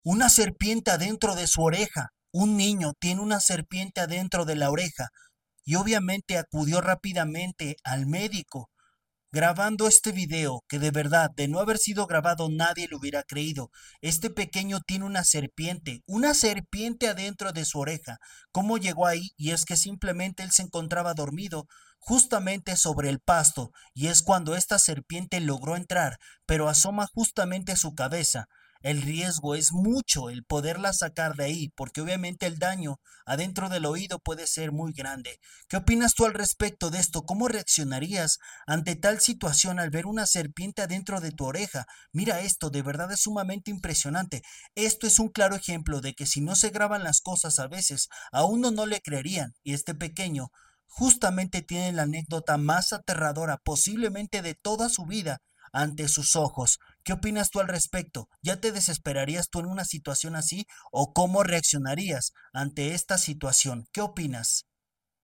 Una serpiente adentro de su oreja. Un niño tiene una serpiente adentro de la oreja y obviamente acudió rápidamente al médico. Grabando este video, que de verdad, de no haber sido grabado, nadie lo hubiera creído. Este pequeño tiene una serpiente adentro de su oreja. ¿Cómo llegó ahí? Y es que simplemente él se encontraba dormido justamente sobre el pasto, y es cuando esta serpiente logró entrar, pero asoma justamente su cabeza. El riesgo es mucho el poderla sacar de ahí, porque obviamente el daño adentro del oído puede ser muy grande. ¿Qué opinas tú al respecto de esto? ¿Cómo reaccionarías ante tal situación al ver una serpiente adentro de tu oreja? Mira esto, de verdad es sumamente impresionante. Esto es un claro ejemplo de que si no se graban las cosas a veces, a uno no le creerían. Y este pequeño justamente tiene la anécdota más aterradora posiblemente de toda su vida ante sus ojos. ¿Qué opinas tú al respecto? ¿Ya te desesperarías tú en una situación así o cómo reaccionarías ante esta situación? ¿Qué opinas?